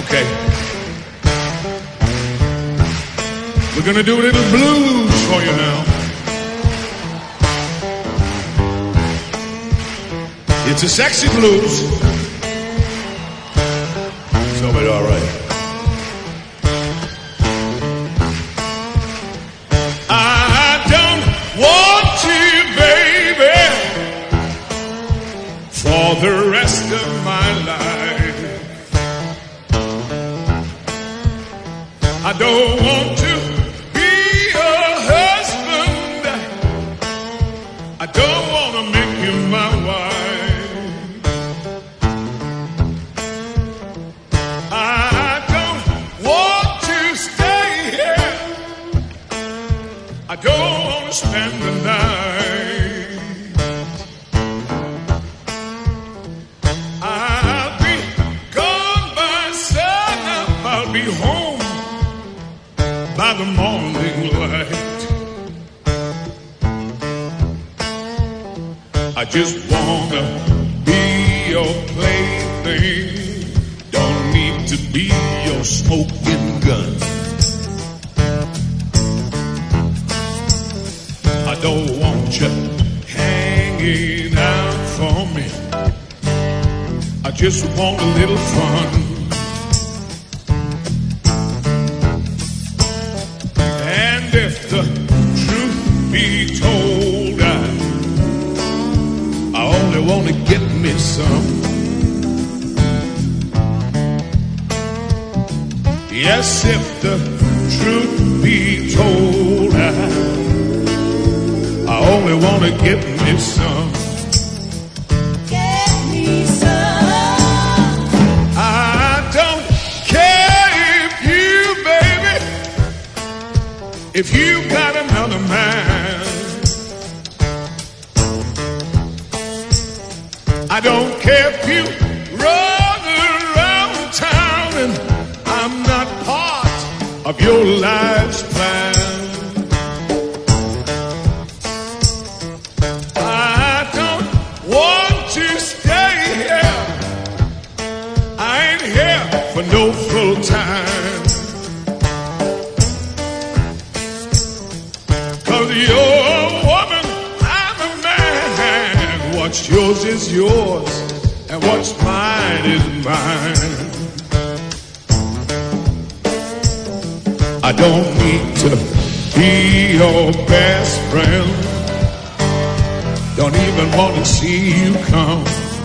Okay. We're gonna do a little blues for you now. It's a sexy blues. So it's all right. I don't want you, baby, for the rest of my life. I don't want to be your husband. I don't want to make you my wife. I don't want to stay here. I don't want to spend the night. I'll be gone by sun. I'll be home by the morning light. I just wanna be your plaything. Don't need to be your smoking gun. I don't want you hanging out for me. I just want a little fun. And if the truth be told, I only want to get me some. Yes, if the truth be told, I only want to get me some. Get me some. I don't care if you, baby, if you got another man. I don't care if you run around town and I'm not part of your life's plan. I don't want to stay here. I ain't here for no full time. 'Cause you're a woman, I'm a man. What's yours is yours, and what's mine is mine. I don't need to be your best friend. Don't even want to see you come.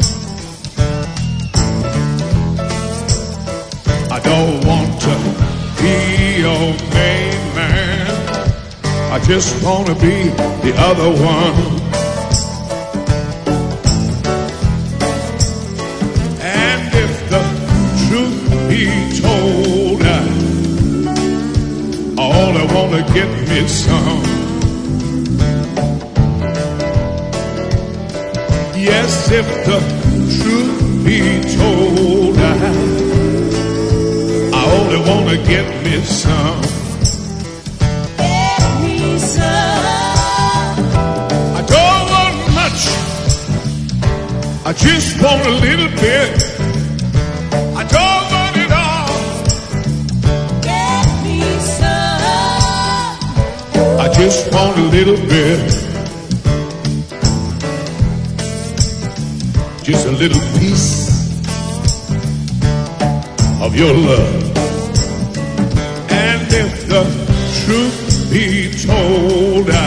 I don't want to be your main man. I just want to be the other one. And if the truth be told, I only want to get me some. Yes, if the truth be told, I only want to get me some. Get me some. I don't want much. I just want a little bit. I don't want it all. Get me some. I just want a little bit. Just a little piece of your love. And if the truth be told,